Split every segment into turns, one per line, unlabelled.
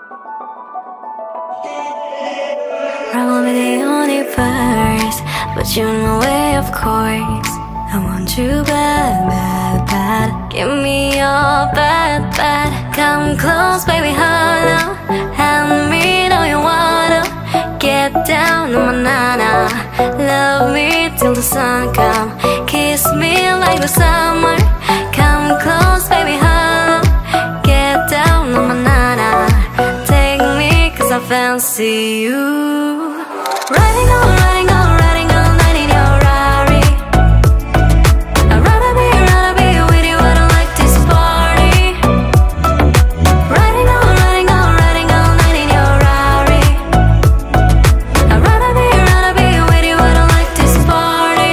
I won't be the only first, but you know it, of course. I want you bad, bad, bad. Give me your bad, bad. Come close, baby, hello. Help me know you wanna get down on my nana. Love me till the sun come. Kiss me like the summer. Come close, baby, hello. Get down on my nana. Take me 'cause I fancy you. Riding on, riding on, riding all night in your Rari. I'd rather be with you, I don't like this party. Riding on, riding on, riding all night in your Rari. I'd rather be with you, I don't like this party.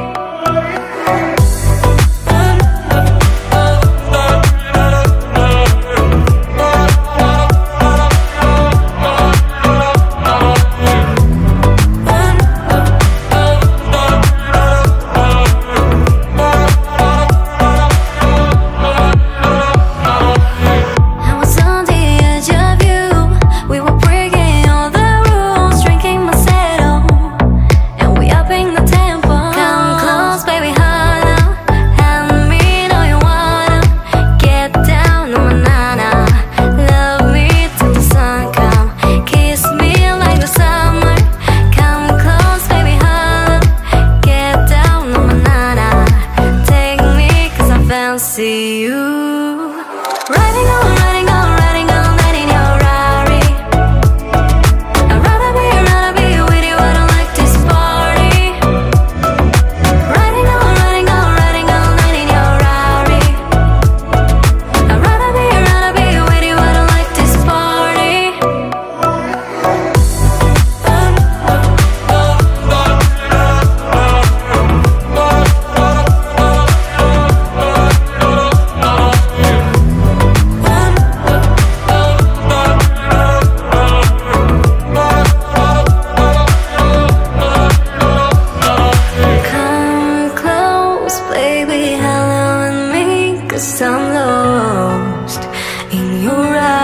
See you. Riding on, riding on, riding all night in your Rari. I'd rather be with you, I don't like this party. Riding on, riding on, riding all night in your Rari. I'd rather be with you, I don't like this party. Baby, hello and me, 'cause I'm lost in your eyes.